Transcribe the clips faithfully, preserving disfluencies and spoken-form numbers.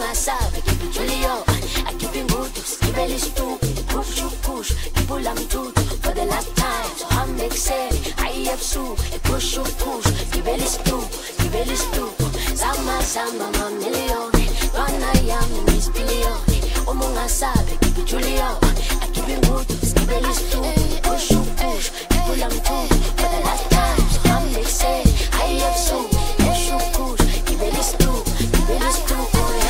ungasabe keep it Julio. I keep it good, keep it stupid. Push you push, people let me do for the last time. So I make say I have soup, push you push, keep it stupid, keep it stupid. Sama sama ma million, rana yami miss billion. Ungasabe keep it Julio. I keep it good, keep it stupid. Push you push, people let me do for the last time. So I make say I have soup, push you push, keep it stupid, keep it stupid.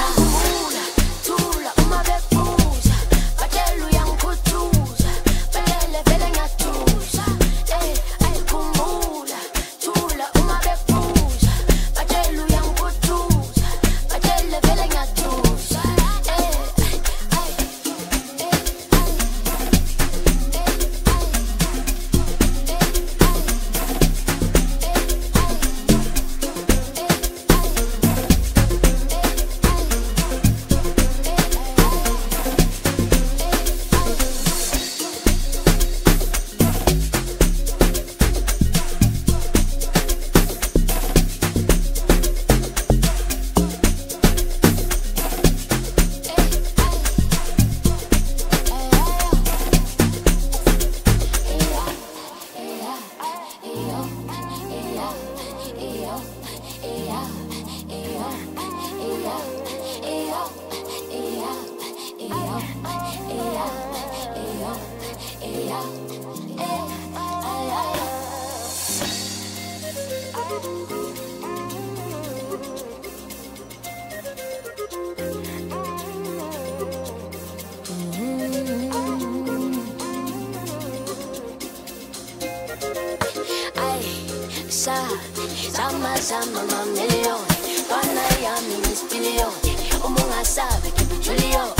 Sama sama ma million, rana yami miss billion. Ungasabe keep it Julio.